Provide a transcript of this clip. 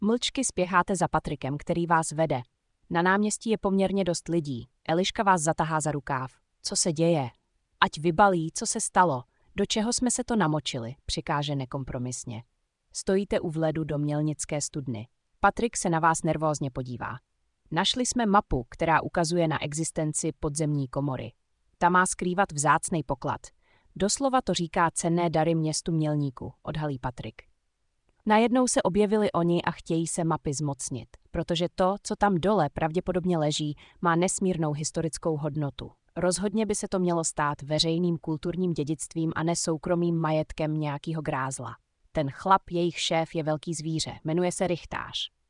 Mlčky spěcháte za Patrikem, který vás vede. Na náměstí je poměrně dost lidí. Eliška vás zatahá za rukáv. Co se děje? Ať vybalí, co se stalo. Do čeho jsme se to namočili, přikáže nekompromisně. Stojíte u vledu do Mělnické studny. Patrik se na vás nervózně podívá. Našli jsme mapu, která ukazuje na existenci podzemní komory. Ta má skrývat vzácnej poklad. Doslova to říká cenné dary městu Mělníku, odhalí Patrik. Najednou se objevili oni a chtějí se mapy zmocnit, protože to, co tam dole pravděpodobně leží, má nesmírnou historickou hodnotu. Rozhodně by se to mělo stát veřejným kulturním dědictvím a ne soukromým majetkem nějakého grázla. Ten chlap, jejich šéf, je velký zvíře, jmenuje se Rychtář.